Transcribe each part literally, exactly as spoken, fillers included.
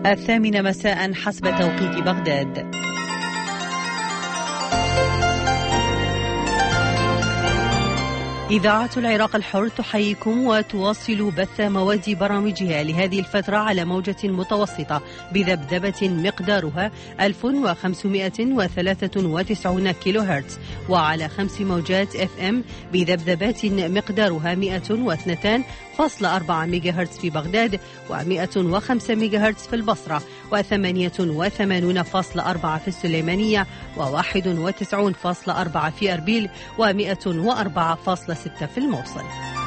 الثامنة مساء حسب توقيت بغداد. إذاعة العراق الحر تحييكم وتواصل بث مواد برامجها لهذه الفترة على موجة متوسطة بذبذبة مقدارها ألف وخمسمائة وثلاثة وتسعين كيلو هرتز، وعلى خمس موجات اف ام بذبذبات مقدارها مئة واثنين فاصلة أربعة ميجا هرتز في بغداد، ومئة وخمسة ميجا هرتز في البصرة، وثمانية وثمانين فاصلة أربعة في السليمانية، وواحد وتسعين فاصلة أربعة في أربيل، ومئة وأربعة فاصلة ستة في الموصل.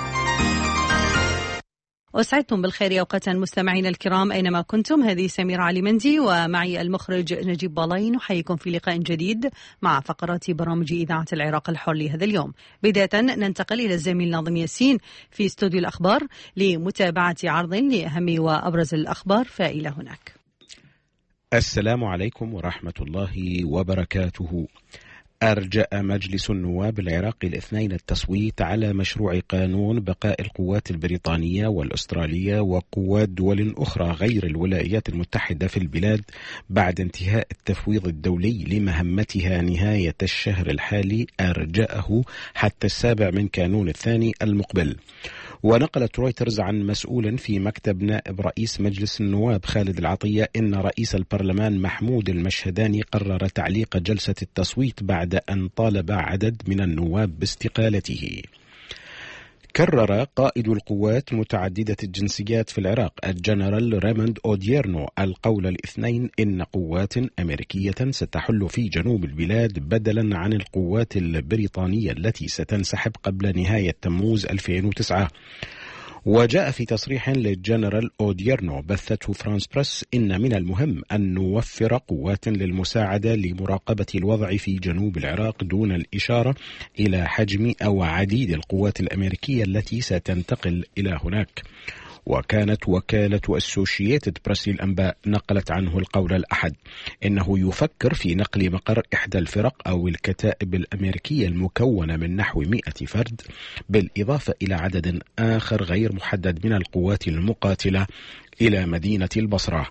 أسعدتم بالخير يا أوقات مستمعينا الكرام أينما كنتم. هذه سميرة علي مندي ومعي المخرج نجيب بالاي، نحييكم في لقاء جديد مع فقرات برامج إذاعة العراق الحر لهذا اليوم. بداية ننتقل إلى الزميل ناظم ياسين في استوديو الأخبار لمتابعة عرض لأهم وأبرز الأخبار، فإلى هناك. السلام عليكم ورحمة الله وبركاته. أرجأ مجلس النواب العراقي الاثنين التصويت على مشروع قانون بقاء القوات البريطانية والأسترالية وقوات دول أخرى غير الولايات المتحدة في البلاد بعد انتهاء التفويض الدولي لمهمتها نهاية الشهر الحالي، أرجأه حتى السابع من كانون الثاني المقبل. ونقلت رويترز عن مسؤول في مكتب نائب رئيس مجلس النواب خالد العطية إن رئيس البرلمان محمود المشهداني قرر تعليق جلسة التصويت بعد أن طالب عدد من النواب باستقالته. كرر قائد القوات متعددة الجنسيات في العراق الجنرال ريموند أوديرنو القول الاثنين إن قوات أمريكية ستحل في جنوب البلاد بدلا عن القوات البريطانية التي ستنسحب قبل نهاية تموز ألفين وتسعة. وجاء في تصريح للجنرال أوديرنو بثته فرانس بريس إن من المهم أن نوفر قوات للمساعدة لمراقبة الوضع في جنوب العراق دون الإشارة إلى حجم أو عديد القوات الأمريكية التي ستنتقل إلى هناك. وكانت وكالة أسوشيتد بريس للأنباء نقلت عنه القول الأحد إنه يفكر في نقل مقر إحدى الفرق أو الكتائب الأمريكية المكونة من نحو مئة فرد بالإضافة إلى عدد آخر غير محدد من القوات المقاتلة إلى مدينة البصرة.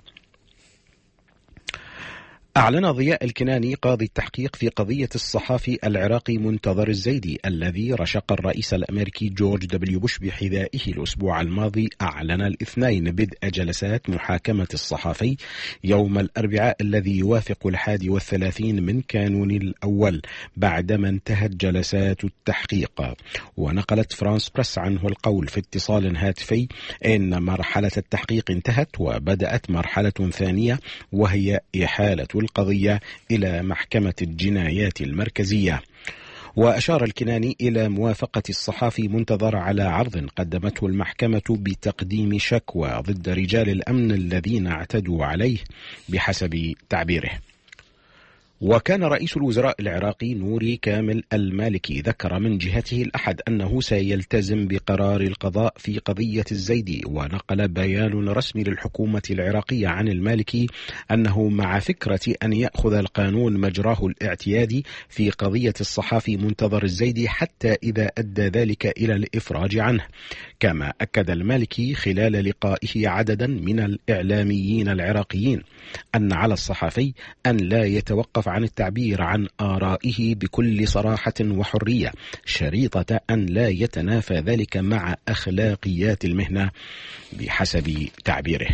أعلن ضياء الكناني قاضي التحقيق في قضية الصحافي العراقي منتظر الزيدي الذي رشق الرئيس الأمريكي جورج دبليو بوش بحذائه الأسبوع الماضي، أعلن الاثنين بدء جلسات محاكمة الصحافي يوم الأربعاء الذي يوافق الحادي والثلاثين من كانون الأول بعدما انتهت جلسات التحقيق. ونقلت فرانس بريس عنه القول في اتصال هاتفي إن مرحلة التحقيق انتهت وبدأت مرحلة ثانية وهي إحالة القضية إلى محكمة الجنايات المركزية. وأشار الكناني إلى موافقة الصحافي منتظر على عرض قدمته المحكمة بتقديم شكوى ضد رجال الأمن الذين اعتدوا عليه بحسب تعبيره. وكان رئيس الوزراء العراقي نوري كامل المالكي ذكر من جهته الأحد أنه سيلتزم بقرار القضاء في قضية الزيدي. ونقل بيان رسمي للحكومة العراقية عن المالكي أنه مع فكرة أن يأخذ القانون مجراه الاعتيادي في قضية الصحافي منتظر الزيدي حتى إذا أدى ذلك إلى الإفراج عنه. كما أكد المالكي خلال لقائه عددا من الإعلاميين العراقيين أن على الصحافي أن لا يتوقف عن التعبير عن آرائه بكل صراحة وحرية شريطة أن لا يتنافى ذلك مع أخلاقيات المهنة بحسب تعبيره.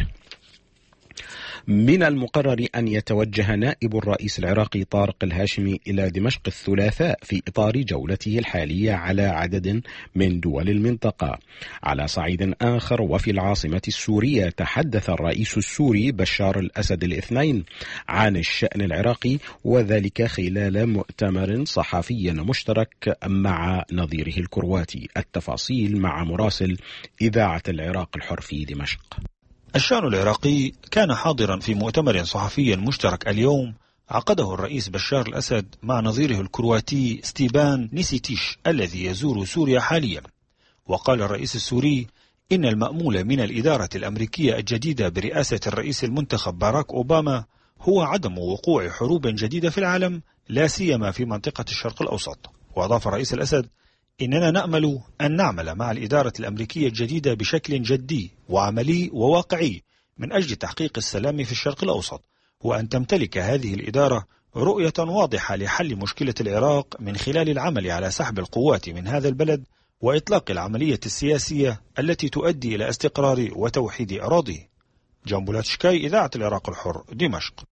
من المقرر أن يتوجه نائب الرئيس العراقي طارق الهاشمي إلى دمشق الثلاثاء في إطار جولته الحالية على عدد من دول المنطقة. على صعيد آخر وفي العاصمة السورية تحدث الرئيس السوري بشار الأسد الاثنين عن الشأن العراقي وذلك خلال مؤتمر صحفي مشترك مع نظيره الكرواتي. التفاصيل مع مراسل إذاعة العراق الحر في دمشق. الشأن العراقي كان حاضرا في مؤتمر صحفي مشترك اليوم عقده الرئيس بشار الأسد مع نظيره الكرواتي ستيبان نيسيتيش الذي يزور سوريا حاليا. وقال الرئيس السوري إن المأمول من الإدارة الأمريكية الجديدة برئاسة الرئيس المنتخب باراك أوباما هو عدم وقوع حروب جديدة في العالم لا سيما في منطقة الشرق الأوسط. وأضاف الرئيس الأسد إننا نأمل أن نعمل مع الإدارة الأمريكية الجديدة بشكل جدي وعملي وواقعي من أجل تحقيق السلام في الشرق الأوسط، وأن تمتلك هذه الإدارة رؤية واضحة لحل مشكلة العراق من خلال العمل على سحب القوات من هذا البلد وإطلاق العملية السياسية التي تؤدي إلى استقرار وتوحيد أراضيه. جنبولاتشكاي، إذاعة العراق الحر، دمشق.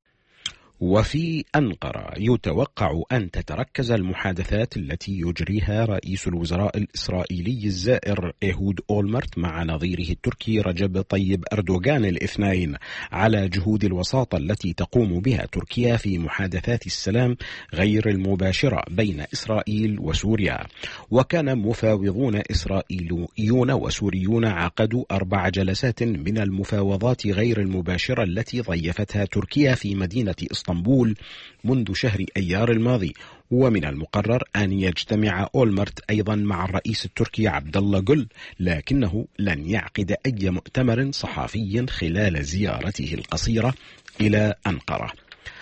وفي أنقرة يتوقع أن تتركز المحادثات التي يجريها رئيس الوزراء الإسرائيلي الزائر إيهود أولمرت مع نظيره التركي رجب طيب أردوغان الاثنين على جهود الوساطة التي تقوم بها تركيا في محادثات السلام غير المباشرة بين إسرائيل وسوريا. وكان مفاوضون إسرائيليون وسوريون عقدوا أربع جلسات من المفاوضات غير المباشرة التي ضيفتها تركيا في مدينة اسطنبول منذ شهر أيار الماضي. ومن المقرر أن يجتمع أولمرت أيضا مع الرئيس التركي عبد الله جل، لكنه لن يعقد أي مؤتمر صحفي خلال زيارته القصيرة إلى أنقرة.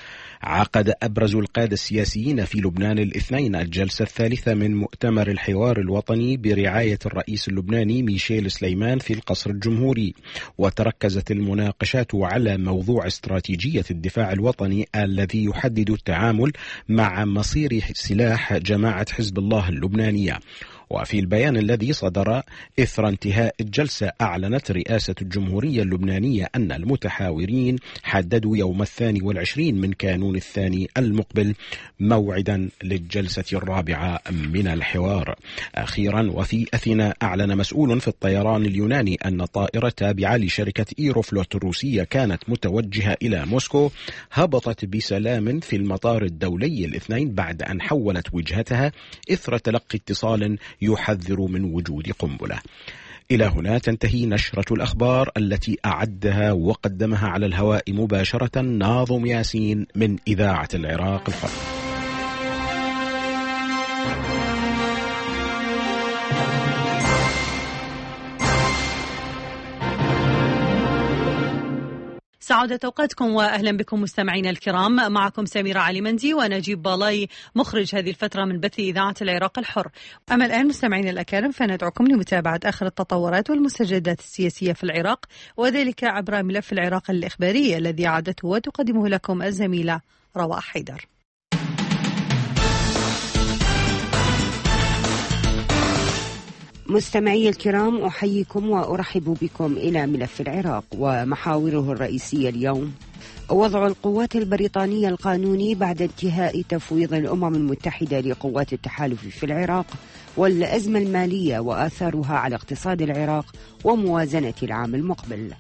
عقد أبرز القادة السياسيين في لبنان الاثنين الجلسة الثالثة من مؤتمر الحوار الوطني برعاية الرئيس اللبناني ميشيل سليمان في القصر الجمهوري، وتركزت المناقشات على موضوع استراتيجية الدفاع الوطني الذي يحدد التعامل مع مصير سلاح جماعة حزب الله اللبنانية. وفي البيان الذي صدر إثر انتهاء الجلسة أعلنت رئاسة الجمهورية اللبنانية أن المتحاورين حددوا يوم الثاني والعشرين من كانون الثاني المقبل موعدا للجلسة الرابعة من الحوار. أخيرا، وفي أثينا أعلن مسؤول في الطيران اليوناني أن طائرة تابعة لشركة إيروفلوت الروسية كانت متوجهة إلى موسكو هبطت بسلام في المطار الدولي الاثنين بعد أن حولت وجهتها إثر تلقي اتصال يحذر من وجود قنبلة. إلى هنا تنتهي نشرة الأخبار التي أعدها وقدمها على الهواء مباشرة ناظم ياسين من إذاعة العراق الحر. سعادة أوقاتكم وأهلا بكم مستمعينا الكرام. معكم سميرة علي مندي ونجيب بالاي مخرج هذه الفترة من بث إذاعة العراق الحر. أما الآن مستمعينا الأكارم فندعوكم لمتابعة آخر التطورات والمستجدات السياسية في العراق، وذلك عبر ملف العراق الإخباري الذي عادته وتقدمه لكم الزميلة رواح حيدر. مستمعي الكرام، أحييكم وأرحب بكم إلى ملف العراق ومحاوره الرئيسية اليوم: وضع القوات البريطانية القانوني بعد انتهاء تفويض الأمم المتحدة لقوات التحالف في العراق، والأزمة المالية وآثارها على اقتصاد العراق وموازنة العام المقبل.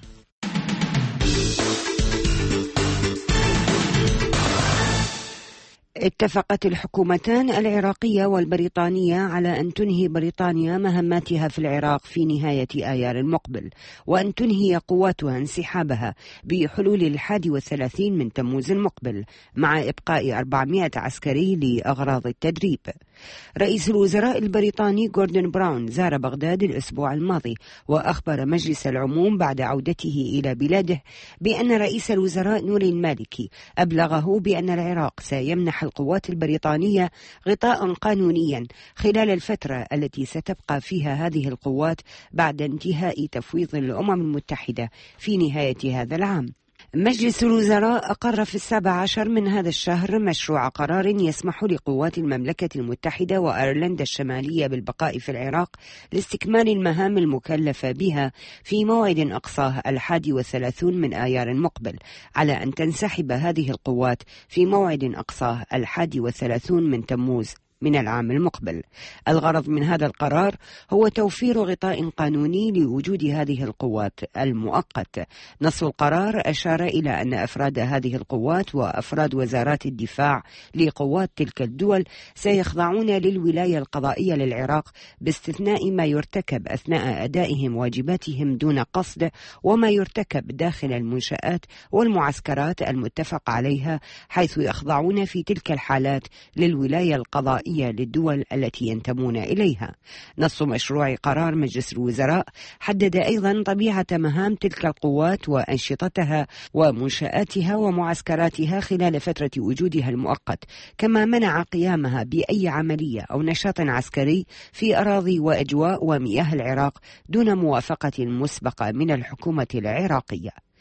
اتفقت الحكومتان العراقية والبريطانية على أن تنهي بريطانيا مهماتها في العراق في نهاية آيار المقبل، وأن تنهي قواتها انسحابها بحلول الحادي والثلاثين من تموز المقبل، مع إبقاء أربعمائة عسكري لأغراض التدريب. رئيس الوزراء البريطاني جوردن براون زار بغداد الأسبوع الماضي، وأخبر مجلس العموم بعد عودته إلى بلاده بأن رئيس الوزراء نوري المالكي أبلغه بأن العراق سيمنح القوات البريطانية غطاء قانونيا خلال الفترة التي ستبقى فيها هذه القوات بعد انتهاء تفويض الأمم المتحدة في نهاية هذا العام. مجلس الوزراء أقر في السابع عشر من هذا الشهر مشروع قرار يسمح لقوات المملكة المتحدة وأيرلندا الشمالية بالبقاء في العراق لاستكمال المهام المكلفة بها في موعد أقصاه الحادي والثلاثون من آيار المقبل، على أن تنسحب هذه القوات في موعد أقصاه الحادي والثلاثون من تموز من العام المقبل. الغرض من هذا القرار هو توفير غطاء قانوني لوجود هذه القوات المؤقت. نص القرار أشار إلى أن أفراد هذه القوات وأفراد وزارات الدفاع لقوات تلك الدول سيخضعون للولاية القضائية للعراق، باستثناء ما يرتكب أثناء أدائهم واجباتهم دون قصد، وما يرتكب داخل المنشآت والمعسكرات المتفق عليها، حيث يخضعون في تلك الحالات للولاية القضائية للدول التي ينتمون إليها. نص مشروع قرار مجلس الوزراء حدد أيضا طبيعة مهام تلك القوات وأنشطتها ومنشآتها ومعسكراتها خلال فترة وجودها المؤقت، كما منع قيامها بأي عملية أو نشاط عسكري في أراضي وأجواء ومياه العراق دون موافقة مسبقة من الحكومة العراقية.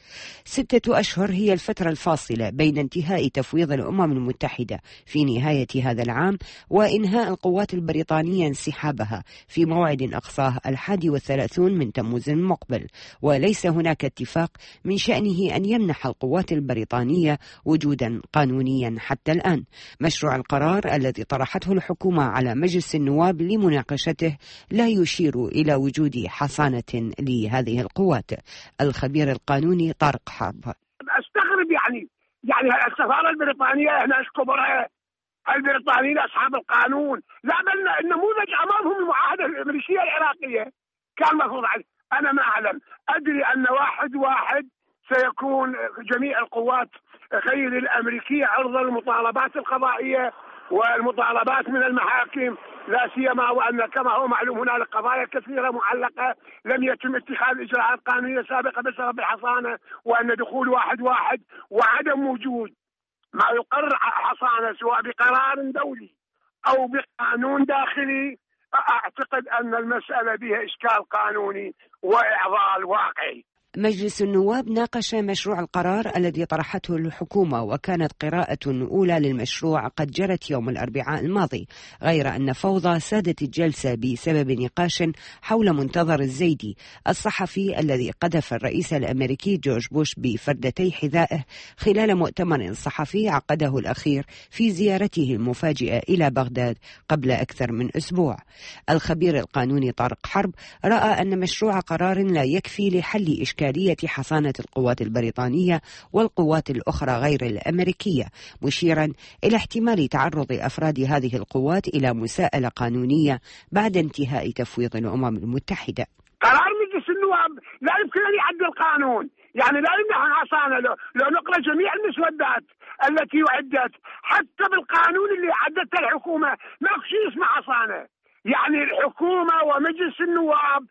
ستة أشهر هي الفترة الفاصلة بين انتهاء تفويض الأمم المتحدة في نهاية هذا العام وإنهاء القوات البريطانية انسحابها في موعد أقصاه الحادي والثلاثون من تموز المقبل، وليس هناك اتفاق من شأنه أن يمنح القوات البريطانية وجودا قانونيا حتى الآن. مشروع القرار الذي طرحته الحكومة على مجلس النواب لمناقشته لا يشير إلى وجود حصانة لهذه القوات. الخبير القانوني طارق حرب: استغرب يعني يعني السفارة البريطانية هنا كبرى البريطانيين أصحاب القانون، لا بل النموذج أمامهم المعاهدة الميليشية العراقية كان مفروض عليه. أنا ما أعلم، أدري أن واحد واحد سيكون جميع القوات غير الأمريكية عرضة للمطالبات القضائية والمطالبات من المحاكم، لا سيما وأن كما هو معلوم هنالك قضايا كثيرة معلقة لم يتم اتخاذ إجراءات قانونية سابقة بسبب الحصانة، وأن دخول واحد واحد وعدم وجود ما يقرر حصانة سواء بقرار دولي أو بقانون داخلي، أعتقد أن المسألة بها إشكال قانوني وإعضال واقعي. مجلس النواب ناقش مشروع القرار الذي طرحته الحكومة، وكانت قراءة أولى للمشروع قد جرت يوم الأربعاء الماضي، غير أن فوضى سادت الجلسة بسبب نقاش حول منتظر الزيدي الصحفي الذي قذف الرئيس الأمريكي جورج بوش بفردتي حذائه خلال مؤتمر صحفي عقده الأخير في زيارته المفاجئة إلى بغداد قبل أكثر من أسبوع. الخبير القانوني طارق حرب رأى أن مشروع قرار لا يكفي لحل إشكال إشكالية حصانة القوات البريطانية والقوات الأخرى غير الأمريكية، مشيرا إلى احتمال تعرض أفراد هذه القوات إلى مساءلة قانونية بعد انتهاء تفويض الأمم المتحدة. قرار مجلس النواب لا يمكن أن يعدل القانون، يعني لا يمنح الحصانة لو, لو نقرأ جميع المسودات التي أعدت حتى بالقانون اللي عدتها الحكومة ما في شيء اسمه حصانة. يعني الحكومة ومجلس النواب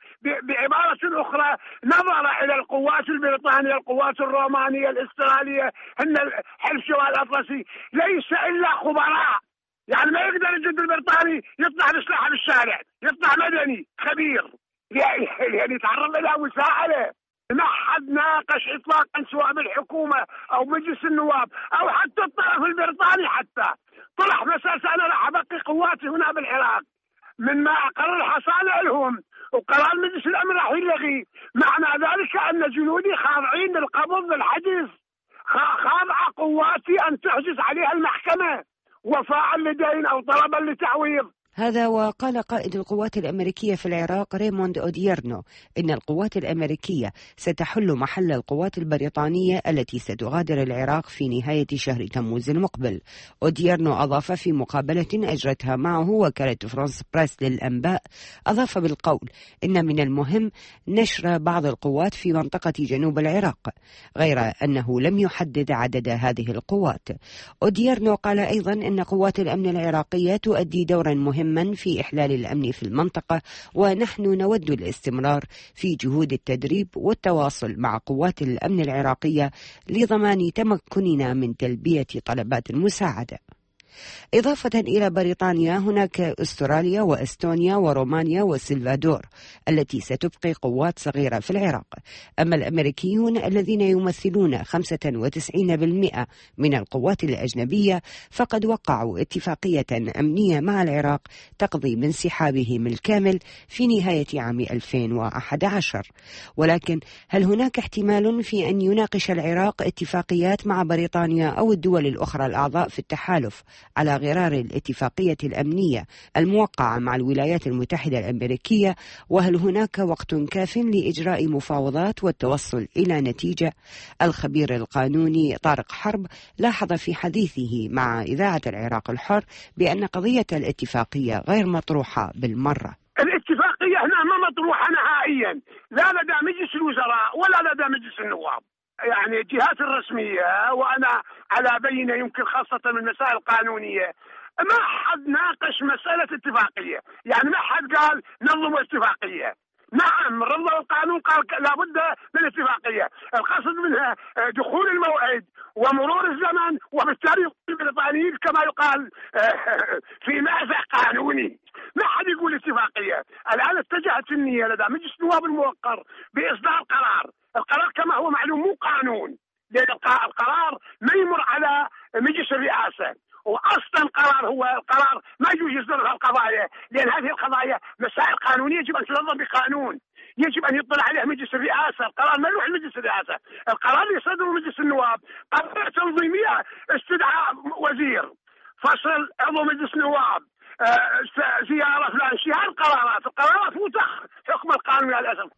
بعبارة أخرى نظر إلى القوات البريطانية، القوات الرومانية، الأسترالية، هن حلف شمال الأطلسي، ليس إلا خبراء. يعني ما يقدر الجند البريطاني يطلع بسلاحه بالشارع، يطلع مدني خبير يعني يتعرض إلى مساءلة. ما حد ناقش إطلاقا سواء بالحكومة أو مجلس النواب أو حتى الطرف البريطاني، حتى طرح مسألة أنا راح أبقي قواتي هنا بالعراق من ما أقرر الحصانة لهم، وقرار مجلس الأمن راح يلغي. معنى ذلك أن جنودي خاضعين للقبض للحجز، خاضعة قواتي أن تحجز عليها المحكمة وفاء لدين أو طلبا لتعويض. هذا وقال قائد القوات الأمريكية في العراق ريموند أوديرنو إن القوات الأمريكية ستحل محل القوات البريطانية التي ستغادر العراق في نهاية شهر تموز المقبل. أوديرنو أضاف في مقابلة أجرتها معه وكالة فرانس بريس للأنباء، أضاف بالقول إن من المهم نشر بعض القوات في منطقة جنوب العراق، غير أنه لم يحدد عدد هذه القوات. أوديرنو قال أيضا إن قوات الأمن العراقية تؤدي دورا مهما في إحلال الأمن في المنطقة، ونحن نود الاستمرار في جهود التدريب والتواصل مع قوات الأمن العراقية لضمان تمكننا من تلبية طلبات المساعدة. إضافة إلى بريطانيا هناك أستراليا وأستونيا ورومانيا والسلفادور التي ستبقي قوات صغيرة في العراق. أما الأمريكيون الذين يمثلون خمسة وتسعين بالمئة من القوات الأجنبية فقد وقعوا اتفاقية أمنية مع العراق تقضي بانسحابهم الكامل في نهاية عام ألفين وأحد عشر. ولكن هل هناك احتمال في أن يناقش العراق اتفاقيات مع بريطانيا أو الدول الأخرى الأعضاء في التحالف على غرار الاتفاقية الأمنية الموقعة مع الولايات المتحدة الأمريكية؟ وهل هناك وقت كاف لإجراء مفاوضات والتوصل إلى نتيجة؟ الخبير القانوني طارق حرب لاحظ في حديثه مع إذاعة العراق الحر بأن قضية الاتفاقية غير مطروحة بالمرة. الاتفاقية هنا ما مطروحة نهائيا، لا لدى مجلس الوزراء ولا لدى مجلس النواب. يعني الجهات الرسمية وأنا على بينة يمكن خاصة من المسائل القانونية ما حد ناقش مسألة اتفاقية، يعني ما حد قال نظموا اتفاقية. نعم رضوا القانون قال لابد من اتفاقية، القصد منها دخول الموعد ومرور الزمن، وبالتالي البريطانيين كما يقال في مأزق قانوني. ما حد يقول اتفاقية. الآن اتجهت النية لدى مجلس النواب الموقر بإصدار قرار. القرار كما هو معلوم مو قانون، لأن القرار ما يمر على مجلس الرئاسة، واصلا القرار هو القرار ما يجوز يصدر في القضايا، لان هذه القضايا مسائل قانونيه يجب ان تنظم بقانون، يجب ان يطلع عليها مجلس الرئاسه. القرار ما يروح لمجلس الرئاسه، القرار اللي يصدره مجلس النواب قرار تنظيميه، استدعاء وزير، فصل عضو مجلس النواب، زياره فلان شيء. هذه القرارات القرارات متخ حكم القانون للاسف.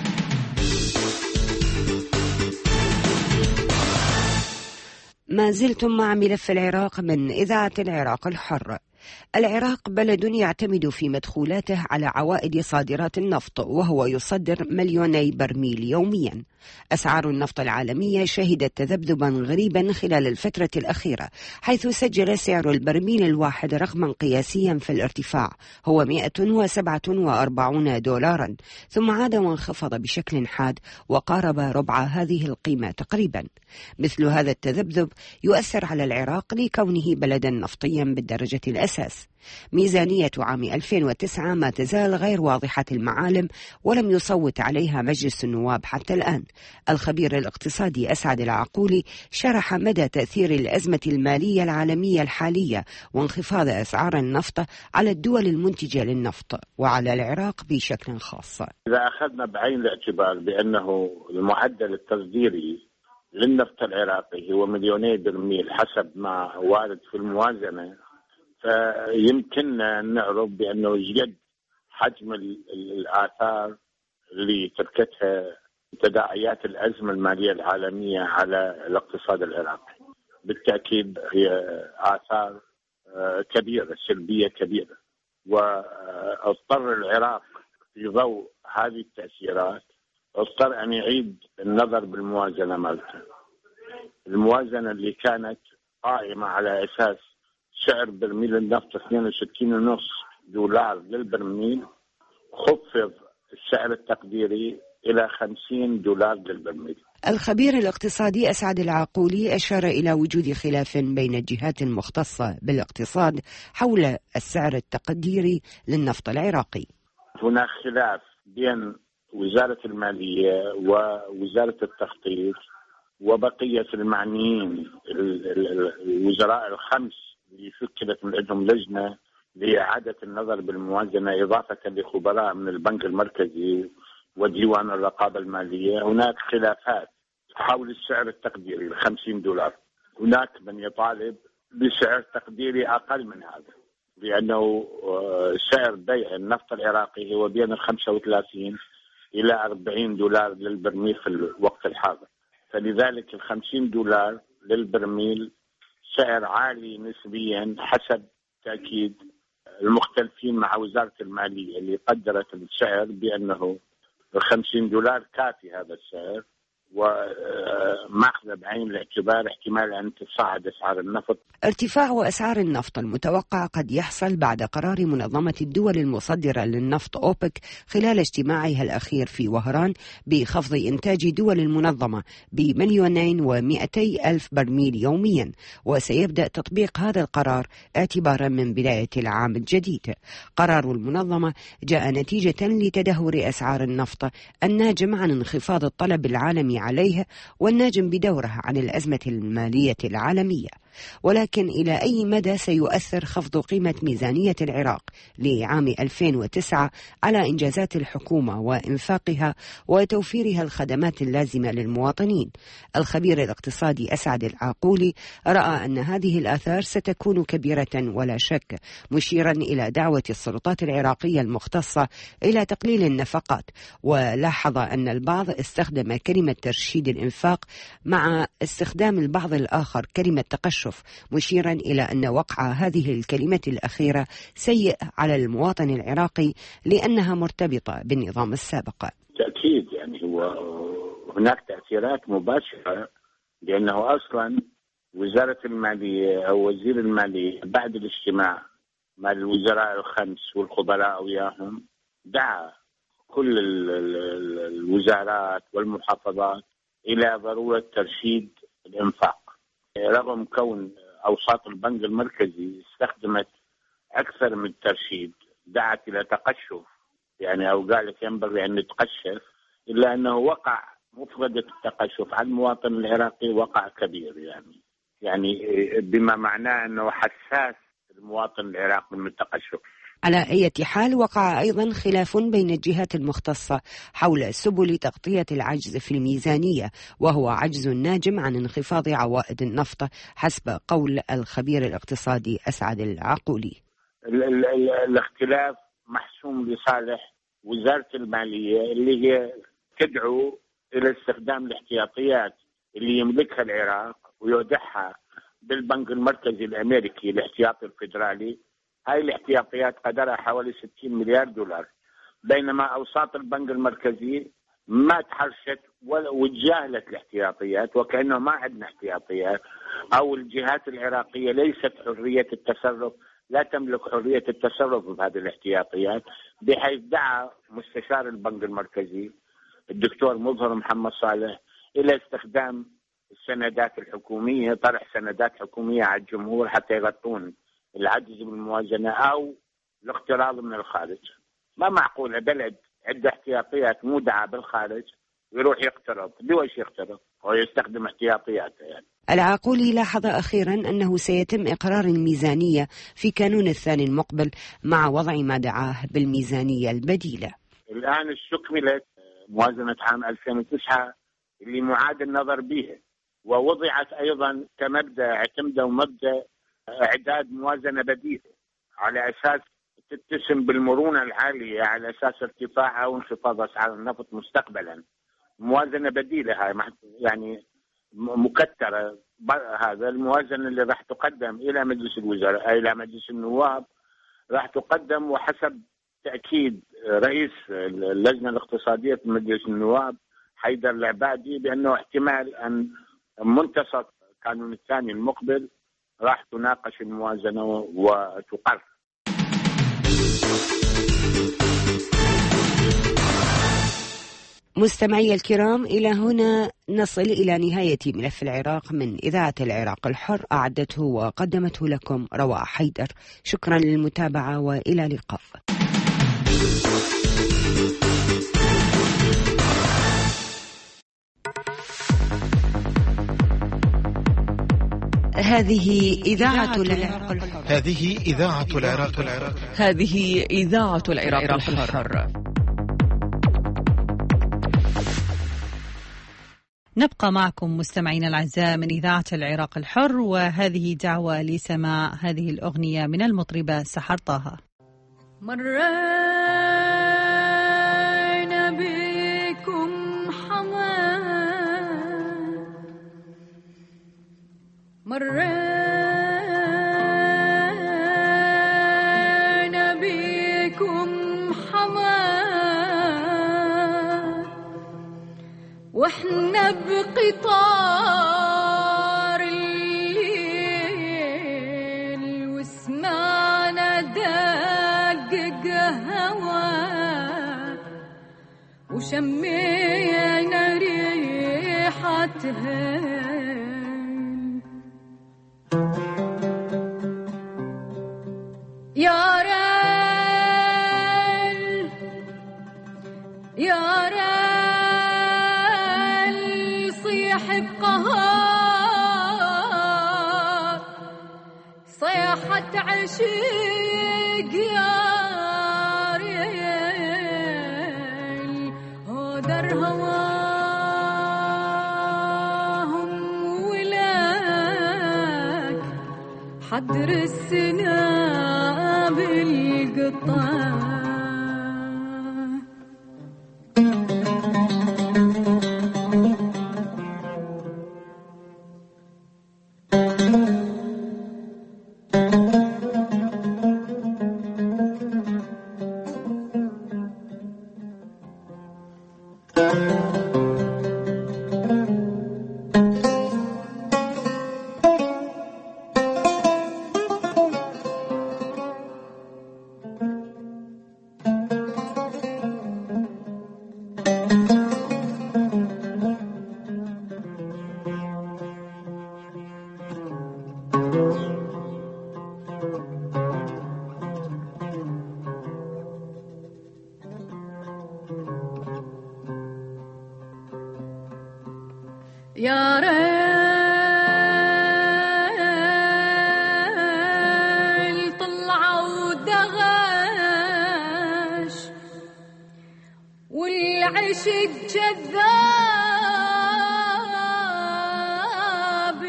ما زلتم مع ملف العراق من إذاعة العراق الحر. العراق بلد يعتمد في مدخولاته على عوائد صادرات النفط، وهو يصدر مليوني برميل يوميا. أسعار النفط العالمية شهدت تذبذبا غريبا خلال الفترة الأخيرة، حيث سجل سعر البرميل الواحد رقما قياسيا في الارتفاع هو مئة وسبعة وأربعين دولارا، ثم عاد وانخفض بشكل حاد وقارب ربع هذه القيمة تقريبا. مثل هذا التذبذب يؤثر على العراق لكونه بلدا نفطيا بالدرجة الأساس. ميزانية عام ألفين وتسعة ما تزال غير واضحة المعالم، ولم يصوت عليها مجلس النواب حتى الآن. الخبير الاقتصادي أسعد العقولي شرح مدى تأثير الأزمة المالية العالمية الحالية وانخفاض أسعار النفط على الدول المنتجة للنفط وعلى العراق بشكل خاص. إذا أخذنا بعين الاعتبار بأنه المعدل التصديري للنفط العراقي هو مليوني برميل حسب ما وارد في الموازنة، فيمكننا أن نعرف بأنه يجد حجم الآثار اللي تركتها تداعيات الأزمة المالية العالمية على الاقتصاد العراقي. بالتأكيد هي آثار كبيرة سلبية كبيرة، واضطر العراق في ضوء هذه التأثيرات اضطر أن يعيد النظر بالموازنة مالته. الموازنة اللي كانت قائمة على أساس سعر برميل النفط اثنين وستين ونص دولار للبرميل، خفض السعر التقديري إلى خمسين دولار للبرميل. الخبير الاقتصادي أسعد العقولي أشار إلى وجود خلاف بين الجهات المختصة بالاقتصاد حول السعر التقديري للنفط العراقي. هناك خلاف بين وزارة المالية ووزارة التخطيط وبقية المعنيين، الوزراء الخمس اللي شكلت من عندهم لجنة لإعادة النظر بالموازنة إضافة لخبراء من البنك المركزي وديوان الرقابة المالية. هناك خلافات حول السعر التقديري خمسين دولار. هناك من يطالب بسعر تقديري أقل من هذا، لأنه سعر بيع النفط العراقي هو بين خمسة وثلاثين إلى أربعين دولار للبرميل في الوقت الحاضر، فلذلك الخمسين دولار للبرميل سعر عالي نسبيا حسب تأكيد المختلفين مع وزارة المالية اللي قدرت السعر بأنه خمسين دولار كافي هذا السعر، وماخذ بعين الاعتبار احتمال أن تصاعد أسعار النفط. ارتفاع أسعار النفط المتوقع قد يحصل بعد قرار منظمة الدول المصدرة للنفط أوبك خلال اجتماعها الأخير في وهران بخفض إنتاج دول المنظمة بمليونين ومئتي ألف برميل يوميا، وسيبدأ تطبيق هذا القرار اعتبارا من بداية العام الجديد. قرار المنظمة جاء نتيجة لتدهور أسعار النفط الناجم عن انخفاض الطلب العالمي عليه والناجم بدوره عن الأزمة المالية العالمية. ولكن إلى أي مدى سيؤثر خفض قيمة ميزانية العراق لعام ألفين وتسعة على إنجازات الحكومة وإنفاقها وتوفيرها الخدمات اللازمة للمواطنين؟ الخبير الاقتصادي أسعد العقولي رأى أن هذه الآثار ستكون كبيرة ولا شك، مشيرا إلى دعوة السلطات العراقية المختصة إلى تقليل النفقات، ولاحظ أن البعض استخدم كلمة ترشيد الإنفاق مع استخدام البعض الآخر كلمة تقشف، مشيرا إلى أن وقع هذه الكلمة الأخيرة سيء على المواطن العراقي لأنها مرتبطة بالنظام السابق. تأكيد يعني هو هناك تأثيرات مباشرة، لأنه أصلا وزارة المالية أو وزير المالية بعد الاجتماع مع الوزراء الخمس والخبراء وياهم دعا كل الوزارات والمحافظات إلى ضرورة ترشيد الإنفاق، رغم كون أوساط البنك المركزي استخدمت أكثر من ترشيد دعت إلى تقشف يعني أو قالت ينبغي أن نتقشف، إلا أنه وقع مفردة التقشف على المواطن العراقي وقع كبير يعني يعني بما معناه أنه حساس المواطن العراقي من التقشف. على أي حال وقع أيضا خلاف بين الجهات المختصة حول سبل تغطية العجز في الميزانية، وهو عجز ناجم عن انخفاض عوائد النفط حسب قول الخبير الاقتصادي أسعد العقولي. ال ال ال الاختلاف محسوم لصالح وزارة المالية اللي هي تدعو إلى استخدام الاحتياطيات اللي يملكها العراق ويودعها بالبنك المركزي الأمريكي الاحتياطي الفيدرالي. هاي الاحتياطيات قدرها حوالي ستين مليار دولار، بينما أوساط البنك المركزي ما تحرشت وتجاهلت الاحتياطيات وكأنه ما عندنا احتياطيات، أو الجهات العراقية ليست حرية التصرف، لا تملك حرية التصرف بهذه الاحتياطيات، بحيث دعا مستشار البنك المركزي الدكتور مظهر محمد صالح إلى استخدام السندات الحكومية، طرح سندات حكومية على الجمهور حتى يغطون العجز بالموازنة أو الاقتراض من الخارج. ما معقولة بلد عنده احتياطيات مودعة بالخارج ويروح يقترض، ليش يقترض ويستخدم احتياطياته يعني. العقولي لاحظ أخيرا أنه سيتم إقرار الميزانية في كانون الثاني المقبل مع وضع ما دعاه بالميزانية البديلة. الآن استكملت موازنة عام ألفين وتسعة اللي معاد النظر بها، ووضعت أيضا كمبدأ اعتمدوا مبدأ إعداد موازنة بديلة على أساس تتسم بالمرونة العالية، على أساس ارتفاع أو انخفاض أسعار النفط مستقبلا. موازنة بديلة هاي يعني مكترة. هذا الموازنة اللي راح تقدم إلى مجلس الوزراء إلى مجلس النواب راح تقدم، وحسب تأكيد رئيس اللجنة الاقتصادية في مجلس النواب حيدر العبادي بأنه احتمال أن منتصف كانون الثاني المقبل راح تناقش الموازنة وتقر. مستمعي الكرام، إلى هنا نصل إلى نهاية ملف العراق من إذاعة العراق الحر، أعدته وقدمته لكم رواء حيدر. شكرا للمتابعة وإلى اللقاء. هذه إذاعة العراق الحر. هذه إذاعة العراق الحر. هذه إذاعة العراق الحر. نبقى معكم مستمعين الأعزاء من إذاعة العراق الحر، وهذه دعوة لسماع هذه الأغنية من المطربة سحر طه. مرينا بكم حمام، مرينا بكم حمام، واحنا بقطار الليل وسمعنا دقق هوا، وشمينا ريحتها. يا ريل يا ريل صيح بقهار، صيحة عشيق يا ريل، هودر هواهم ولاك حدر السناب القطار. عشق جذاب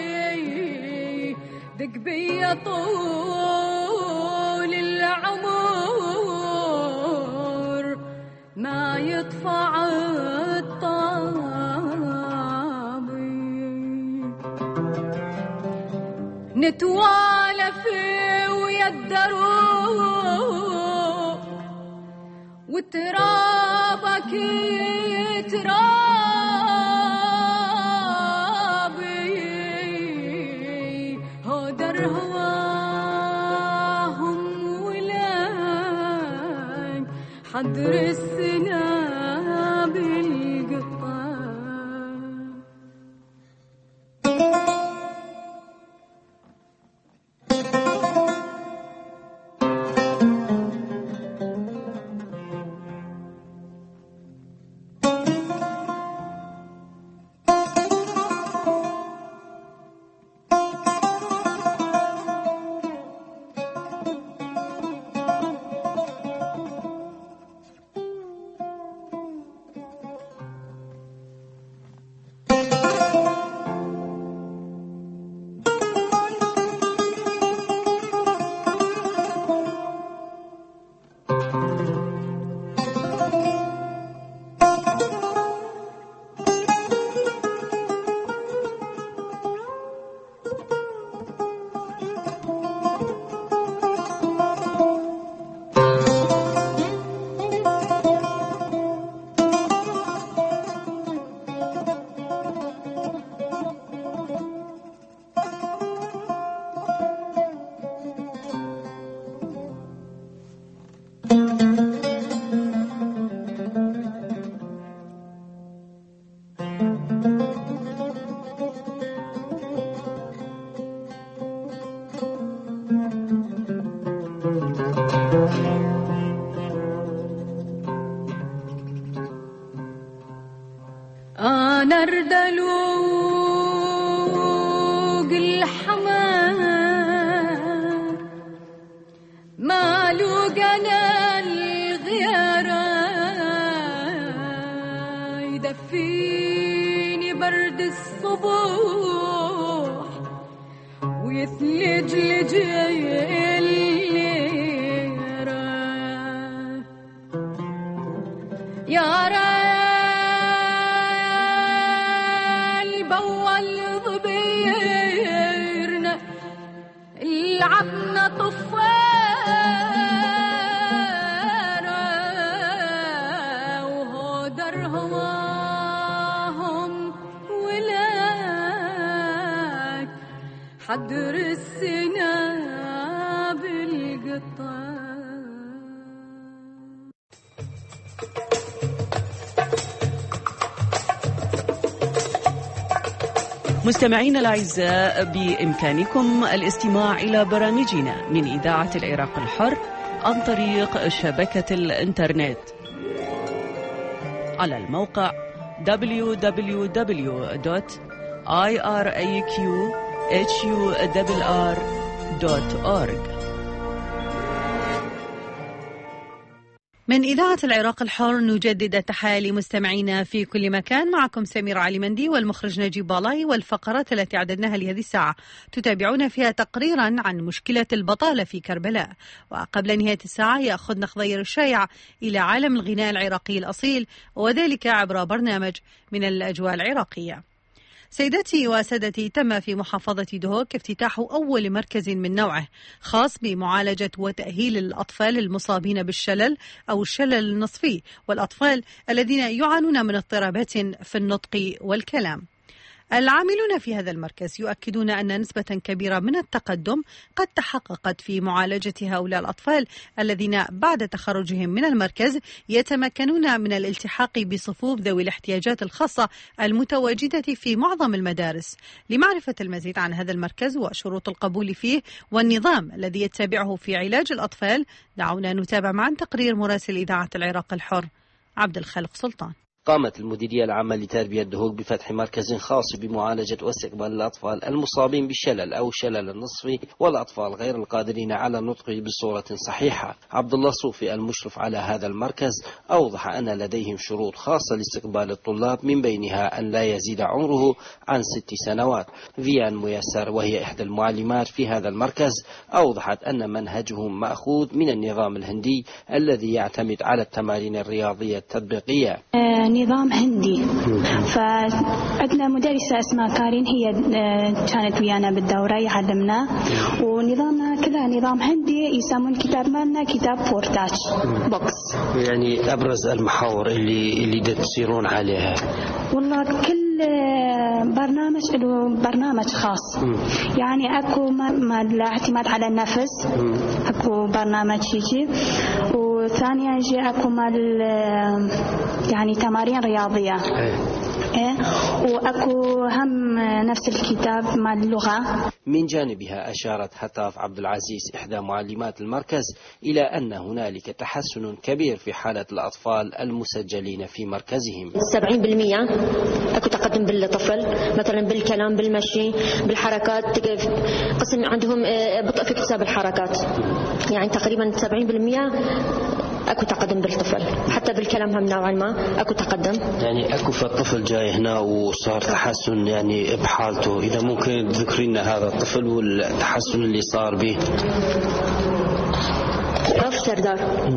دق بيا طول العمر ما يطفع نتوالف ويا الدروب وترابك ترابي هودر هواهم ولاك حضر السنا بالقطار. أنا ردلوق الحمام ما لوقنا الغيارة يدفيني برد الصبح ويثلج لجيل يا ريال بول ضبيرنا لعبنا طفيرة وهودر هواهم ولاك حضر السنا بالقطار. مستمعينا الأعزاء، بإمكانكم الاستماع إلى برامجنا من إذاعة العراق الحر عن طريق شبكة الإنترنت على الموقع دبليو دبليو دبليو دوت آي آر إيه كيو إتش يو آر آر دوت أورج. من إذاعة العراق الحر نجدد التحية لمستمعينا في كل مكان. معكم سمير علي مندي والمخرج نجيب بالاي، والفقرات التي أعددناها لهذه الساعة تتابعون فيها تقريرا عن مشكلة البطالة في كربلاء. وقبل نهاية الساعة يأخذنا خضير الشايع إلى عالم الغناء العراقي الأصيل، وذلك عبر برنامج من الأجواء العراقية. سيداتي وسادتي، تم في محافظة دهوك افتتاح أول مركز من نوعه خاص بمعالجة وتأهيل الأطفال المصابين بالشلل أو الشلل النصفي، والأطفال الذين يعانون من اضطرابات في النطق والكلام. العاملون في هذا المركز يؤكدون أن نسبة كبيرة من التقدم قد تحققت في معالجة هؤلاء الأطفال الذين بعد تخرجهم من المركز يتمكنون من الالتحاق بصفوف ذوي الاحتياجات الخاصة المتواجدة في معظم المدارس. لمعرفة المزيد عن هذا المركز وشروط القبول فيه والنظام الذي يتبعه في علاج الأطفال، دعونا نتابع معا تقرير مراسل إذاعة العراق الحر عبد الخالق سلطان. قامت المديرية العامة لتربية دهوك بفتح مركز خاص بمعالجة واستقبال الأطفال المصابين بالشلل أو الشلل النصفي والأطفال غير القادرين على النطق بصورة صحيحة. عبد الله صوفي المشرف على هذا المركز أوضح أن لديهم شروط خاصة لاستقبال الطلاب، من بينها أن لا يزيد عمره عن ست سنوات. فيان ميسر وهي إحدى المعلمات في هذا المركز أوضحت أن منهجهم مأخوذ من النظام الهندي الذي يعتمد على التمارين الرياضية التطبيقية. نظام هندي، فعندنا مدرسة اسمها كارين هي كانت ويانا بالدورة يعلمنا، ونظامنا كذا نظام هندي، يسمون الكتاب مالنا كتاب فورتاج بوكس. يعني أبرز المحاور اللي اللي تسيرون عليها؟ والله كل برنامج له برنامج خاص. م. يعني اكو ما اعتماد على النفس، م. اكو برنامج يجي، وثانيا يجي اكو مال يعني تمارين رياضيه. إيه؟ واكو هم نفس الكتاب مال اللغه. من جانبها اشارت هتاف عبد العزيز احدى معلمات المركز الى ان هنالك تحسن كبير في حاله الاطفال المسجلين في مركزهم. سبعين بالمئة اكو تقدم بالطفل، مثلا بالكلام، بالمشي، بالحركات. قسم عندهم بطء في اكتساب الحركات، يعني تقريبا سبعين بالمئة اكو تقدم بالطفل، حتى بالكلام هم نوعا ما اكو تقدم. يعني اكو فالطفل جاي هنا وصار تحسن يعني بحالته، اذا ممكن تذكرين هذا الطفل والتحسن اللي صار به. رف سردار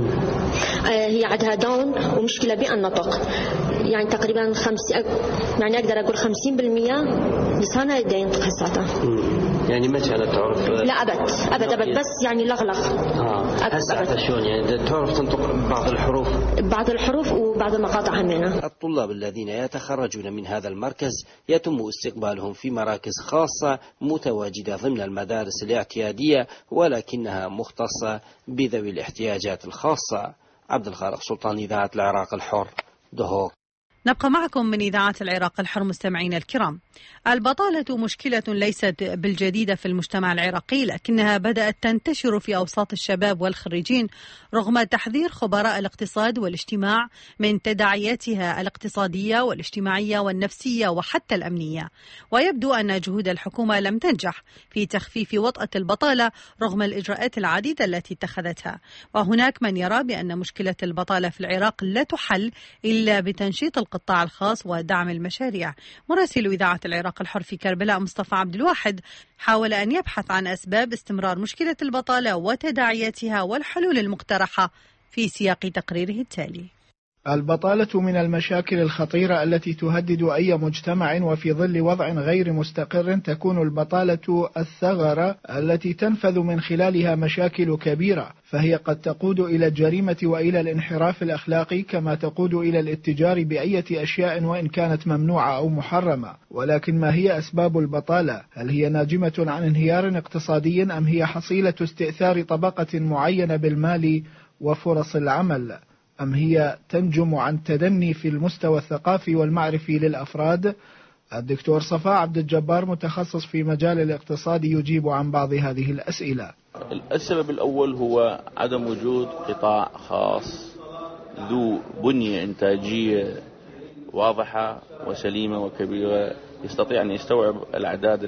هي عندها داون ومشكلة بالنطق، يعني تقريبا خمس يعني أقدر أقول خمسين بالمئة لسانها يبدأ ينطق هساته. يعني ما كانت تعرف؟ لا أبد أبد أبد، بس يعني لغلغ. آه. هسه شلون يعني تعرف تنطق بعض الحروف؟ بعض الحروف وبعض المقاطع همينة. الطلاب الذين يتخرجون من هذا المركز يتم استقبالهم في مراكز خاصة متواجدة ضمن المدارس الاعتيادية، ولكنها مختصة بذوي الاحتياجات الخاصة. عبد الخالق سلطان، إذاعة العراق الحر، دهوك. نبقى معكم من إذاعة العراق الحر مستمعين الكرام. البطالة مشكلة ليست بالجديدة في المجتمع العراقي، لكنها بدأت تنتشر في أوساط الشباب والخريجين رغم تحذير خبراء الاقتصاد والاجتماع من تداعياتها الاقتصادية والاجتماعية والنفسية وحتى الأمنية. ويبدو أن جهود الحكومة لم تنجح في تخفيف وطأة البطالة رغم الإجراءات العديدة التي اتخذتها. وهناك من يرى بأن مشكلة البطالة في العراق لا تحل إلا بتنشيط القطاع الخاص ودعم المشاريع. مراسل إذاعة العراق الحر في كربلاء مصطفى عبد الواحد حاول أن يبحث عن أسباب استمرار مشكلة البطالة وتداعياتها والحلول المقترحة في سياق تقريره التالي. البطالة من المشاكل الخطيرة التي تهدد أي مجتمع، وفي ظل وضع غير مستقر تكون البطالة الثغرة التي تنفذ من خلالها مشاكل كبيرة، فهي قد تقود إلى الجريمة وإلى الانحراف الأخلاقي، كما تقود إلى الاتجار بأية أشياء وإن كانت ممنوعة أو محرمة. ولكن ما هي أسباب البطالة؟ هل هي ناجمة عن انهيار اقتصادي، أم هي حصيلة استئثار طبقة معينة بالمال وفرص العمل، أم هي تنجم عن تدني في المستوى الثقافي والمعرفي للأفراد؟ الدكتور صفاء عبد الجبار متخصص في مجال الاقتصاد يجيب عن بعض هذه الأسئلة. السبب الأول هو عدم وجود قطاع خاص ذو بنية إنتاجية واضحة وسليمة وكبيرة يستطيع أن يستوعب الأعداد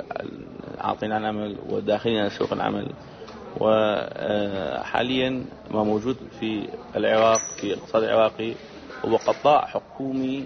العاطلين عن العمل وداخلين على سوق العمل. وحاليا ما موجود في العراق في الاقتصاد العراقي هو قطاع حكومي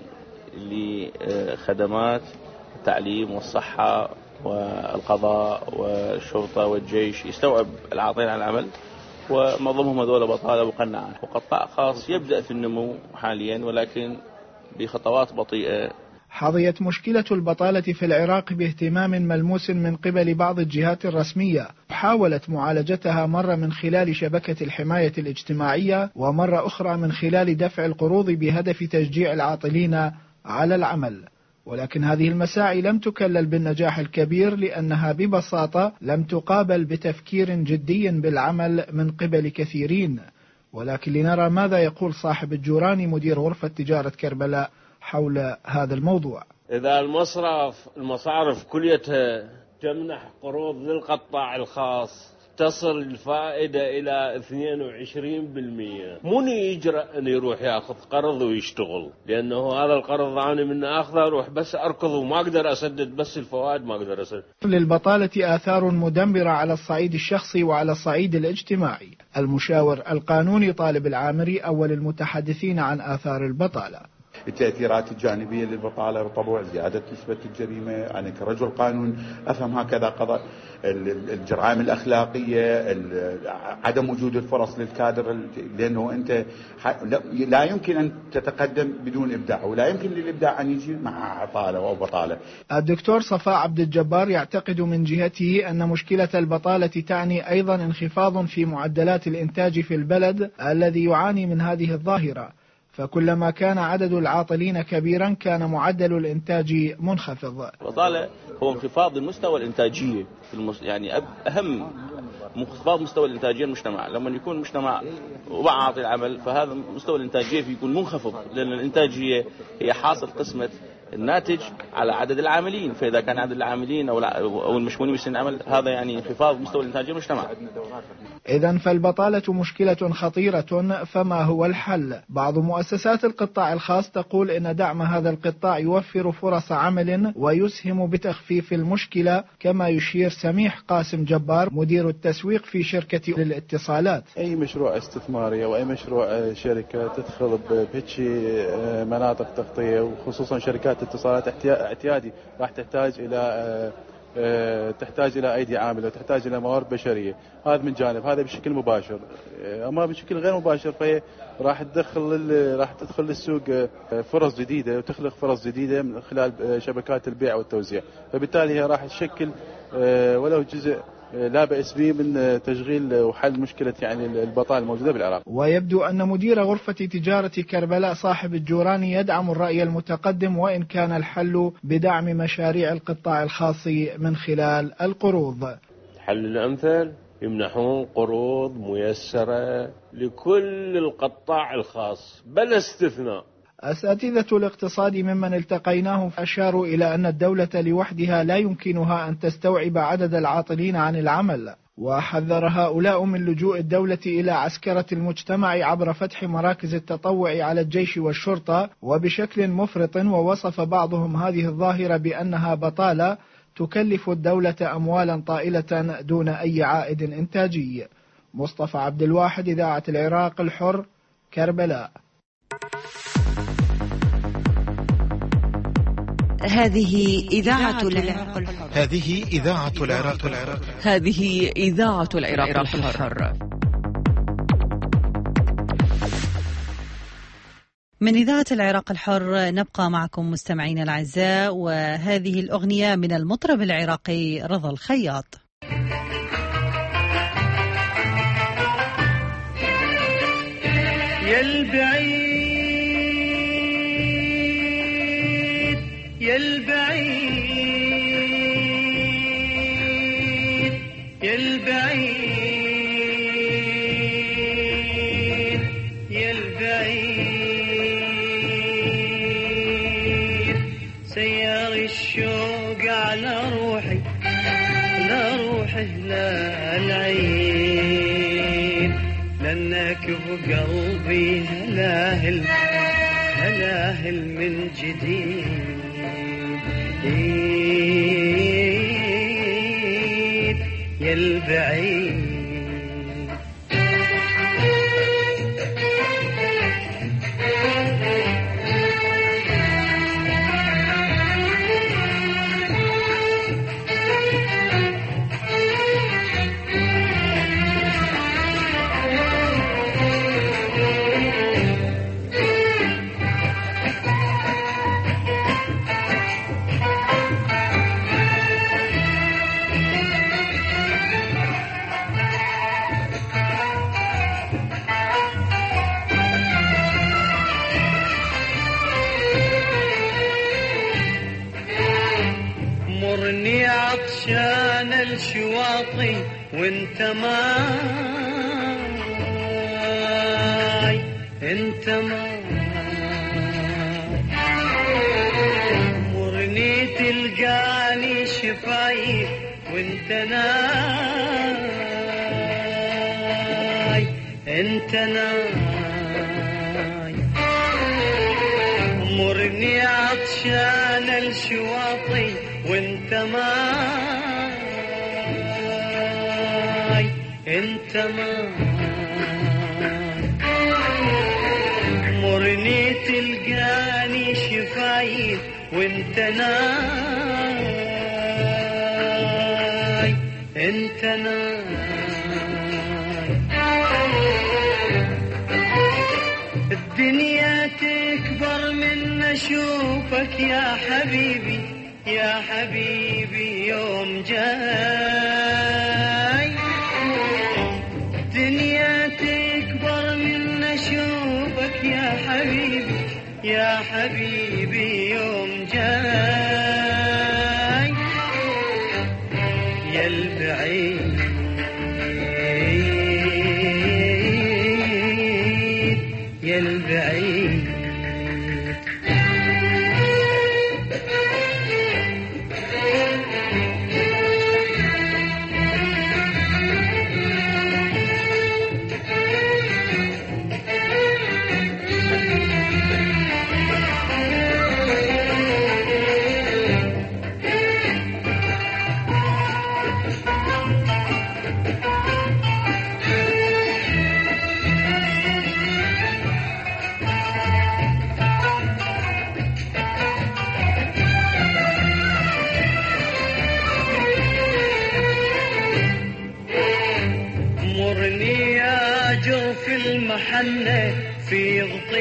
لخدمات التعليم والصحة والقضاء والشرطة والجيش يستوعب العاطلين عن العمل، ومعظمهم هذول بطالة مقنعة. وقطاع خاص يبدأ في النمو حاليا ولكن بخطوات بطيئة. حظيت مشكلة البطالة في العراق باهتمام ملموس من قبل بعض الجهات الرسمية، حاولت معالجتها مرة من خلال شبكة الحماية الاجتماعية، ومرة أخرى من خلال دفع القروض بهدف تشجيع العاطلين على العمل. ولكن هذه المساعي لم تكلل بالنجاح الكبير، لأنها ببساطة لم تقابل بتفكير جدي بالعمل من قبل كثيرين. ولكن لنرى ماذا يقول صاحب الجوراني مدير غرفة تجارة كربلاء حول هذا الموضوع. إذا المصرف المصارف كليتها تمنح قروض للقطاع الخاص تصل الفائدة إلى اثنين وعشرين بالمئة. من يجرأ أن يروح يأخذ قرض ويشتغل؟ لأنه هذا القرض أنا منه أخذه أروح بس أركض وما أقدر أسدد، بس الفوائد ما أقدر أسدد. للبطالة آثار مدمرة على الصعيد الشخصي وعلى الصعيد الاجتماعي. المشاور القانوني طالب العامري أول المتحدثين عن آثار البطالة. التأثيرات الجانبية للبطالة بالطبع زيادة نسبة الجريمة. أنا كرجل قانون أفهم هكذا قضاء الجرائم الأخلاقية، عدم وجود الفرص للكادر، لأنه أنت لا يمكن أن تتقدم بدون إبداع، ولا يمكن للإبداع أن يجي مع عطالة أو بطالة. الدكتور صفاء عبد الجبار يعتقد من جهته أن مشكلة البطالة تعني أيضا انخفاض في معدلات الإنتاج في البلد الذي يعاني من هذه الظاهرة، فكلما كان عدد العاطلين كبيرا كان معدل الإنتاج منخفض. البطالة هو انخفاض المستوى الإنتاجية في المس... يعني أهم انخفاض مستوى الإنتاجية المجتمع. لما يكون المجتمع وعاطل العمل فهذا مستوى الإنتاجية يكون منخفض، لأن الإنتاجية هي حاصل قسمة الناتج على عدد العاملين، فإذا كان عدد العاملين أو أو المشمولين بسن العمل هذا يعني انخفاض مستوى الإنتاجية المجتمع. إذن فالبطالة مشكلة خطيرة، فما هو الحل؟ بعض مؤسسات القطاع الخاص تقول إن دعم هذا القطاع يوفر فرص عمل ويسهم بتخفيف المشكلة، كما يشير سميح قاسم جبار مدير التسويق في شركة الاتصالات. أي مشروع استثماري أو أي مشروع شركة تدخل بهيك مناطق تغطية، وخصوصا شركات اتصالات اعتيادي راح تحتاج إلى تحتاج إلى أيدي عاملة وتحتاج إلى موارد بشرية. هذا من جانب، هذا بشكل مباشر. أما بشكل غير مباشر فهي راح تدخل راح تدخل للسوق فرص جديدة وتخلق فرص جديدة من خلال شبكات البيع والتوزيع، فبالتالي هي راح تشكل ولو جزء لا بأس به من تشغيل وحل مشكلة يعني البطالة الموجودة بالعراق. ويبدو أن مدير غرفة تجارة كربلاء صاحب الجوراني يدعم الرأي المتقدم، وإن كان الحل بدعم مشاريع القطاع الخاص من خلال القروض. الحل الأمثل يمنحون قروض ميسرة لكل القطاع الخاص بلا استثناء. أساتذة الاقتصاد ممن التقيناهم أشاروا إلى أن الدولة لوحدها لا يمكنها أن تستوعب عدد العاطلين عن العمل، وحذر هؤلاء من لجوء الدولة إلى عسكرة المجتمع عبر فتح مراكز التطوع على الجيش والشرطة وبشكل مفرط، ووصف بعضهم هذه الظاهرة بأنها بطالة تكلف الدولة أموالا طائلة دون أي عائد إنتاجي. مصطفى عبد الواحد، إذاعة العراق الحر، كربلاء. هذه إذاعة العراق الحر. هذه إذاعة العراق الحر. هذه إذاعة العراق الحر. من إذاعة العراق الحر نبقى معكم مستمعين الأعزاء، وهذه الأغنية من المطرب العراقي رضا الخياط. يا البعيد يا البعيد يا البعيد يا البعيد سيار الشوق على روحي لا روحي لا العين، لأنك بقلبي هلاهل هلاهل من جديد يا البعيد. مرني عطشان الشواطئ وانت ماي انت ماي، مرني تلقاني شفايف وانت ناي انت نايم مرني عطشان الشواطئ وانت ماي انت ماي مرني تلقاني شفايف وانت ناي انت ناي الدنيا تكبر من اشوفك يا حبيبي يا حبيبي يوم جاي الدنيا تكبر من اشوفك يا حبيبي يا حبيبي يوم جاي يا البعيد يا البعيد المحنة في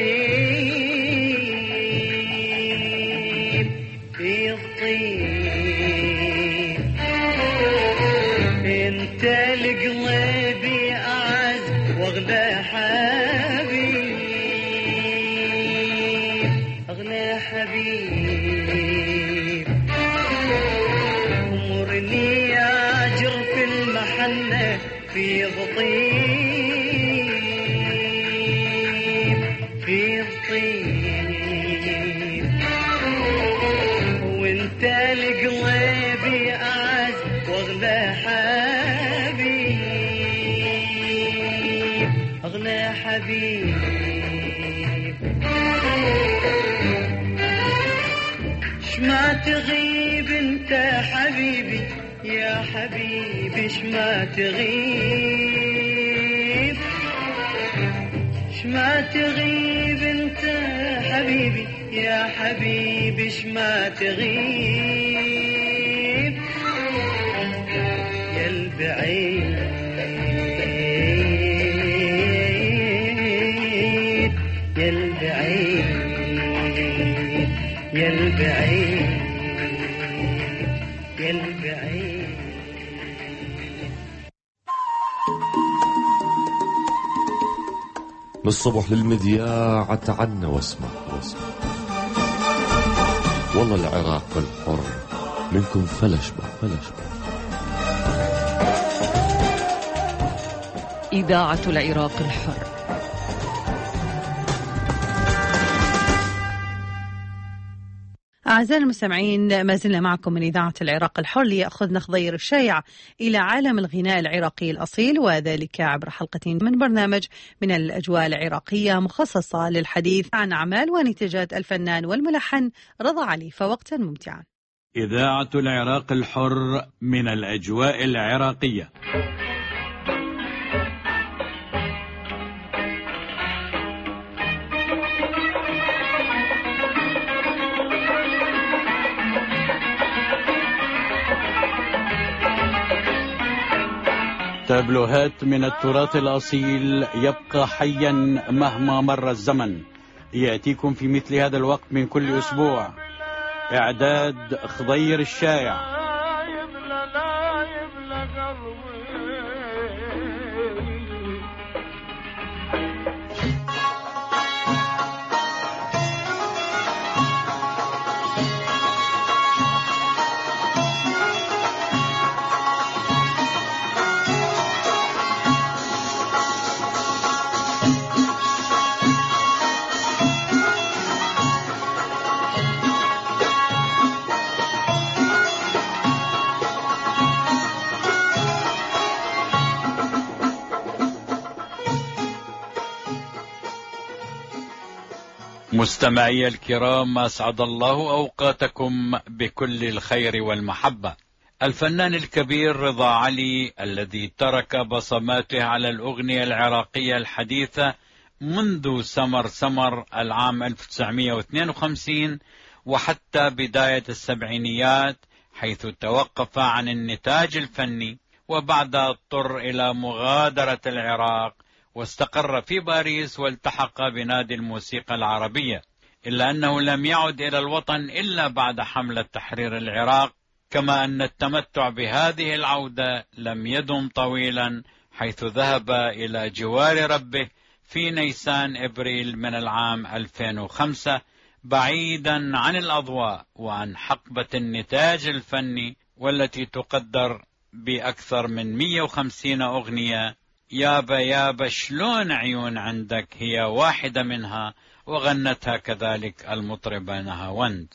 الطيب في الطيب انت لقلبي اعز واغلى حبيب اغلى حبيب امرني اجر في المحنة في الطيب في الطيب وانت لقلبي اعز واغلى حبيب اغلى حبيب شما تغيب انت حبيبي يا حبيبي شما تغيب شما تغيب انت حبيبي يا حبيبي شما تغيب يا البعيد يا البعيد يا البعيد يا البعيد من الصبح للمذياع تعنا واسمع واسمع والله العراق الحر منكم فلا شبه فلا شبه. إذاعة العراق الحر. أعزائي المستمعين، ما زلنا معكم من إذاعة العراق الحر ليأخذنا خضير الشيع إلى عالم الغناء العراقي الأصيل، وذلك عبر حلقة من برنامج من الأجواء العراقية مخصصة للحديث عن أعمال ونتاجات الفنان والملحن رضا علي. فوقتا ممتعا. إذاعة العراق الحر من الأجواء العراقية. تابلوهات من التراث الأصيل يبقى حيا مهما مر الزمن، يأتيكم في مثل هذا الوقت من كل أسبوع. إعداد خضير الشايع. مستمعي الكرام، أسعد الله أوقاتكم بكل الخير والمحبة. الفنان الكبير رضا علي الذي ترك بصماته على الأغنية العراقية الحديثة منذ سمر سمر العام ألف وتسعمئة واثنين وخمسين وحتى بداية السبعينيات، حيث توقف عن النتاج الفني وبعدها اضطر إلى مغادرة العراق واستقر في باريس والتحق بنادي الموسيقى العربية، إلا أنه لم يعد إلى الوطن إلا بعد حملة تحرير العراق، كما أن التمتع بهذه العودة لم يدم طويلا، حيث ذهب إلى جوار ربه في نيسان إبريل من العام ألفين وخمسة بعيدا عن الأضواء وعن حقبة النتاج الفني، والتي تقدر بأكثر من مئة وخمسين أغنية. يابا يابا شلون عيون عندك هي واحدة منها، وغنتها كذلك المطربة نهاوند.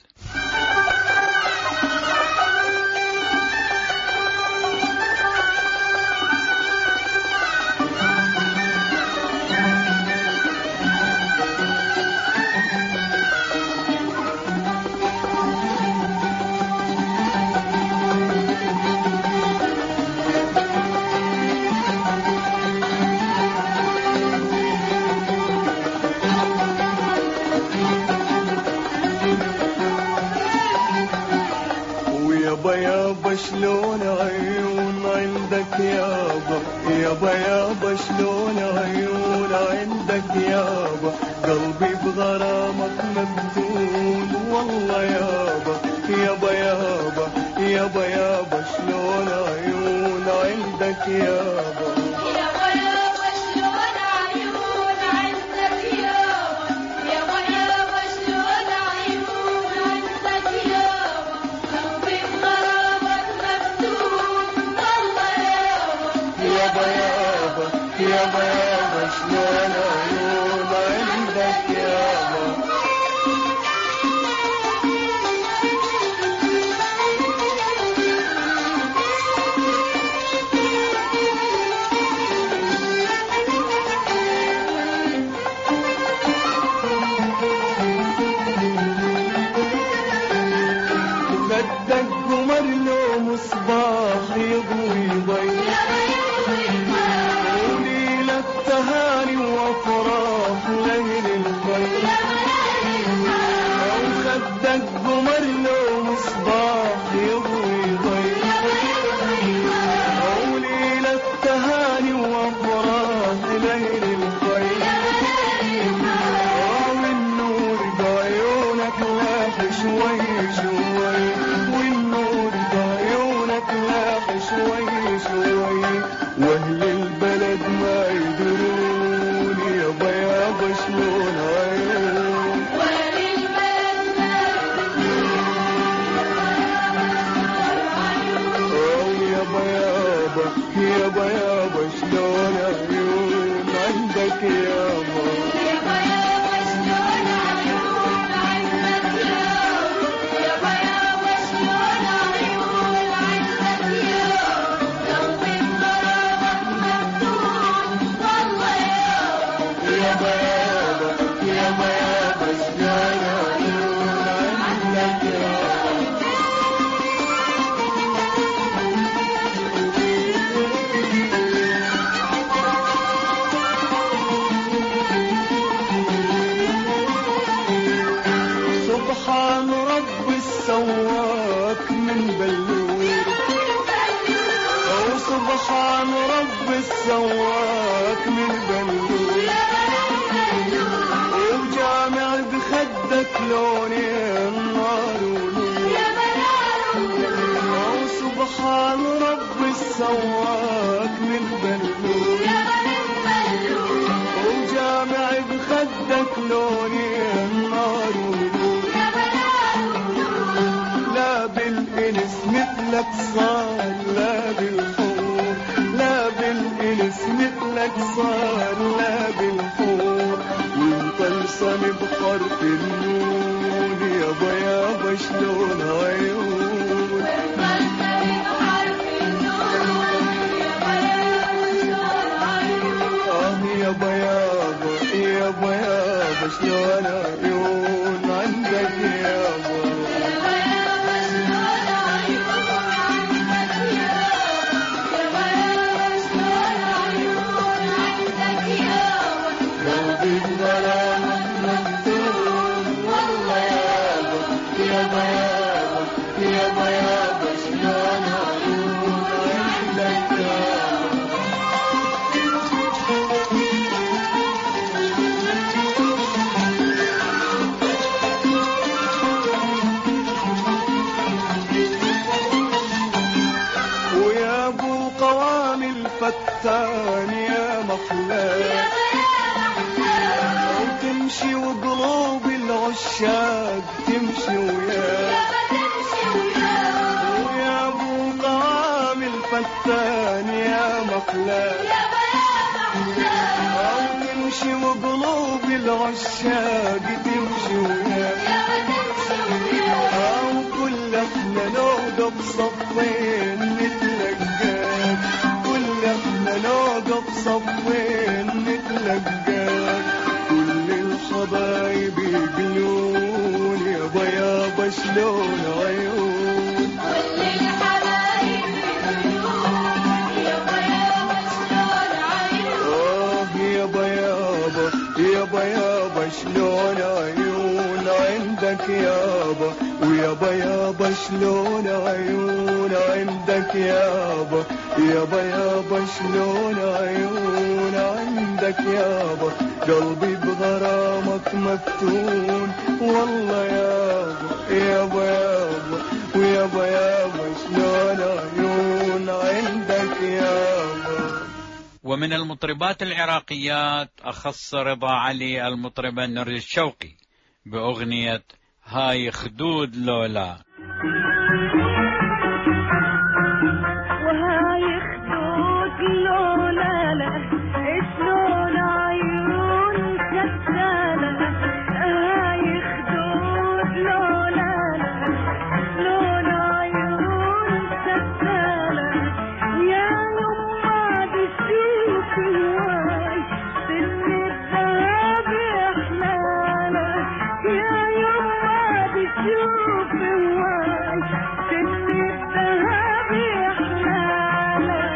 شلون عيون عندك يابا، يابا يابا شلون عيون عندك يابا، قلبي بغرامك مفتون والله يابا، يابا يابا يابا يابا شلون عيون عندك يابا. يابا يابا شلون عيون عندك يابا. خدك قمر لو مصباح يضوي ضي، تهاني وافراح ليل الخير، او خدك قمر لو مصباح يضوي ضي، او ليلة تهاني وافراح ليل الخير، والنور بعيونك لاح شوي شوي، والنور بعيونك لاح شوي شوي، واهل البلد ما يدرون يابا يابا شلون عيون، واهل البلد ما يدرون يابا يابا يابا يابا شلون عيون عندك يابا. سبحان رب السواك من بلور، أو سبحان رب السواك من بلور، وجامع بخدك لوني النار ونور، أو سبحان رب السواك من بلور، وجامع بخدك لوني النار ونور، لا بالإنس مثلك صار لا بالحور، لا بالإنس مثلك صار لا بالحور، وانطلسم بحرف النون يابا يابا شلون عيون، وانطلسم بحرف النون يابا يابا شلون عيون، آه يابا يابا يابا يابا شلون عيون. الفتان يا مخلاك وتمشي وقلوب العشاق تمشي وياك ويا ابو قوام الفتان يا مخلاك وتمشي وقلوب العشاق تمشي وياك كلنا نوقف صفين نتلقاك كلنا نوقف صفين نتلقاك كل الحبايب يقولون يابا يابا شلون عيون كل الحبايب يقولون يابا يابا شلون عيون آه يابا يابا يابا يابا شلون عيون عندك يابا ويابا يابا شلون عيون عندك يابا يابا يابا شلون عيون عندك يابا قلبي بغرامك مفتون والله يابا يابا يابا ويابا يابا شلون عيون عندك يابا. ومن المطربات العراقيات أخص رضا علي المطربة نور الشوقي بأغنية هاي خدود لولا. وهاي خدود لولا لا شلون عيون كتالة هاي خدود لولا لا شلون عيون كتالة يا يما بشوف الواي سن الذهب احلاله يا يما بشوف الواي سن الذهب احلاله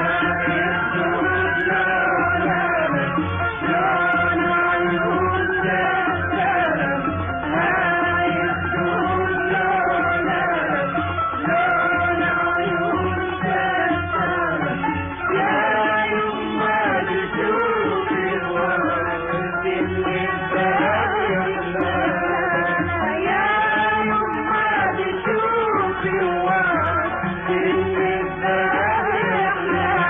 شلون عيون كتالة هاي خدود لولا شلون عيون كتالة يا يما بشوف الواي سن الذهب احلاله يا يما بشوف الواي سن الذهب احلاله.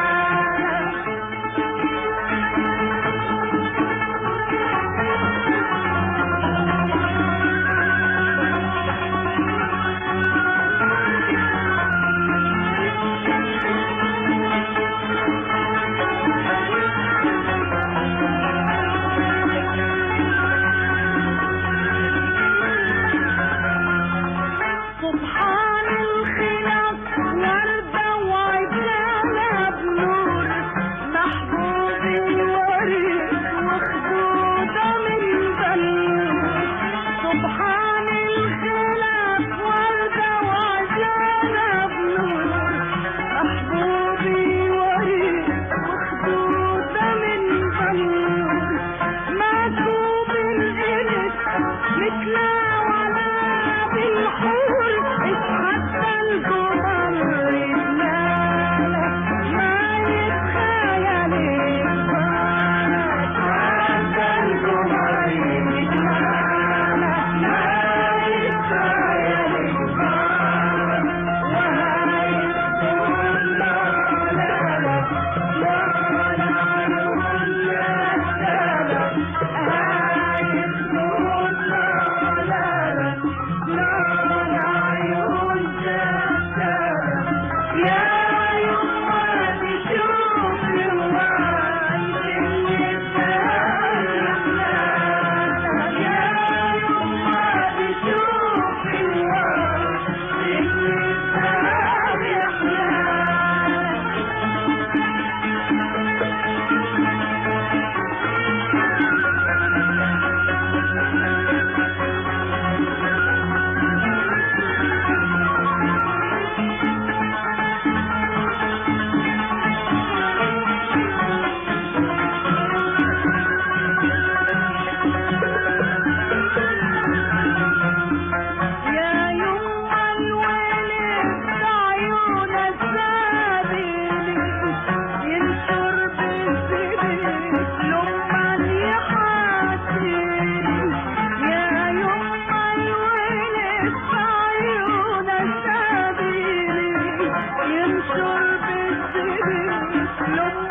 سبحان الخلاق وردة وعجالة بنور محبوبي الوريد وخدودة من بنور سبحان الخلاق وردة وعجالة بنور محبوبي الوريد وخدودة من بنور مكتوب الإنس مثله ولا بالحور حتى القمر يتلاله ما يتخيل الفرح حتى القمر يتلاله ما يتخيل الفرح وهاي خدود لولا شلون عيون كتالة هاي خدود لولا شلون عيون كتالة يا يما بشوف الواي سن الذهب احلاله يا يما بشوف الواي سن الذهب احلاله. يا يما الولد عيون السابيل ينشر بالسبيل لما يحاسب يا يما الولد عيون السابيل ينشر بالسبيل لما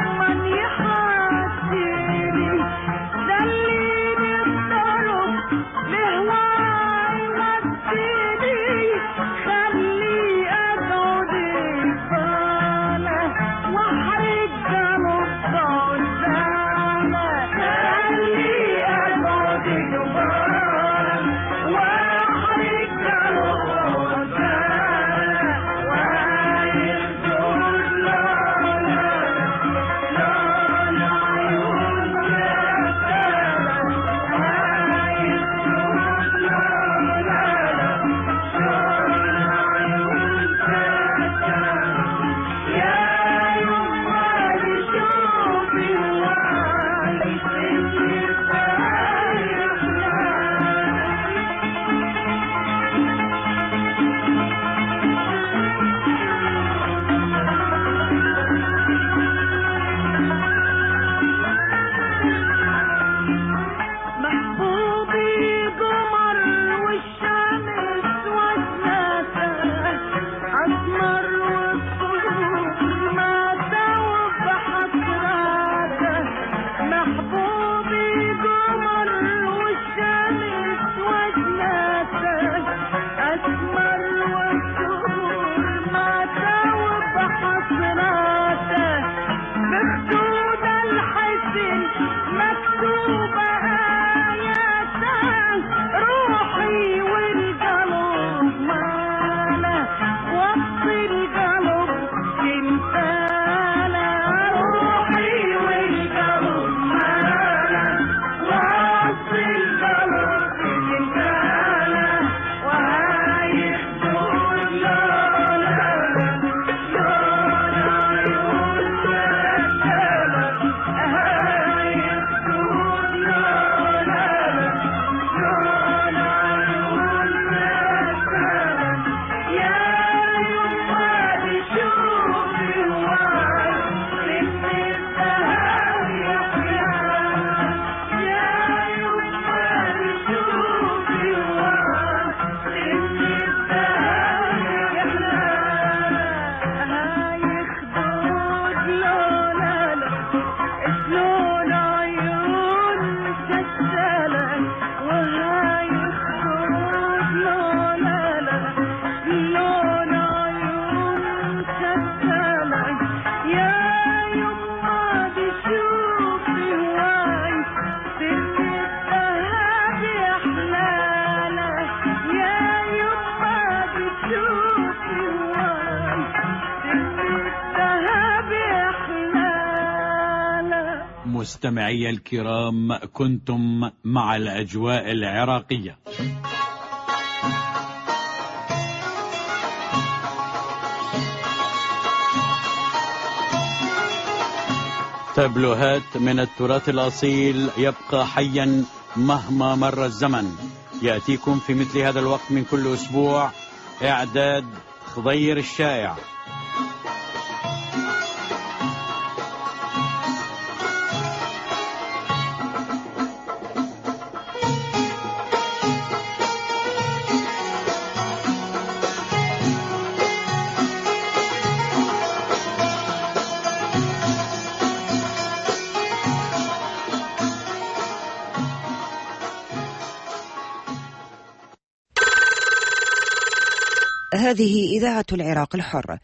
مستمعي الكرام، كنتم مع الأجواء العراقية. تابلوهات من التراث الأصيل يبقى حيا مهما مر الزمن، يأتيكم في مثل هذا الوقت من كل أسبوع. إعداد خضير الشايع. هذه إذاعة العراق الحرة.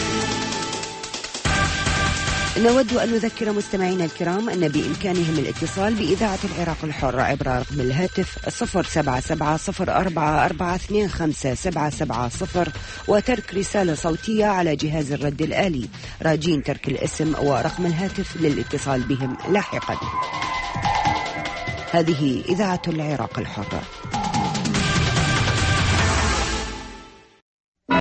نود أن نذكر مستمعينا الكرام أن بإمكانهم الاتصال بإذاعة العراق الحرة عبر رقم الهاتف صفر سبعة سبعة صفر أربعة أربعة اثنين خمسة سبعة سبعة صفر وترك رسالة صوتية على جهاز الرد الآلي، راجين ترك الاسم ورقم الهاتف للاتصال بهم لاحقا. هذه إذاعة العراق الحرة.